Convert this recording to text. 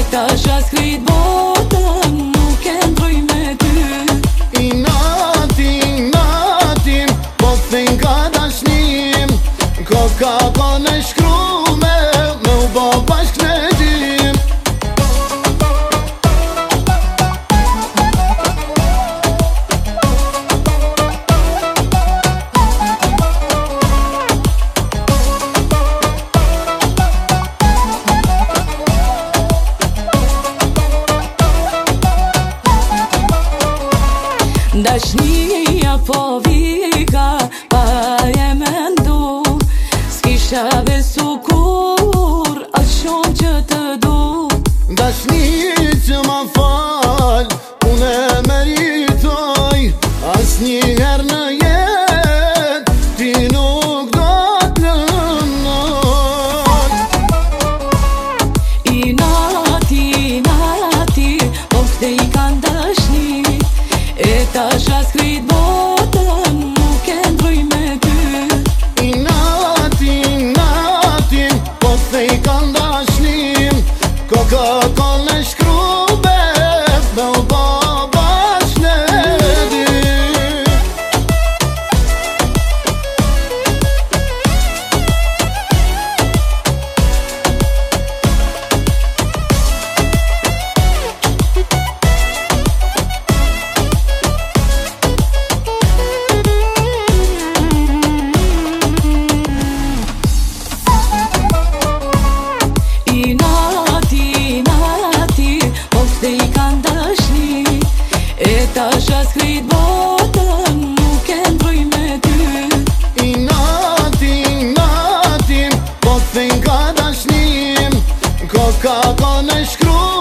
tash-a skrit botën, nuk e ndroj me ty. Inatin, po t'thejn ka dashnim, koka ka në shkrume, me u bo bashk në dim. Dashnia po vika, pa e mendu, s'kisha besu kur, atë shumë që të du. Dashni që ma fal, unë e meritoj, as njëherë në jet, ti nuk do t'lënoj. Inati, po kthej kanë dashni, e tash-a skrit botën, nuk e ndroj me ty. Inatin, po t'thej kanë dashnim, koka ka në shkrube, me u bo bashk në dim. Inati, po kthej kanë dashni, e tash-a skrit botën, nuk e ndroj me ty. Inatin, po t'thejn ka dashnim, koka ka në shkrume,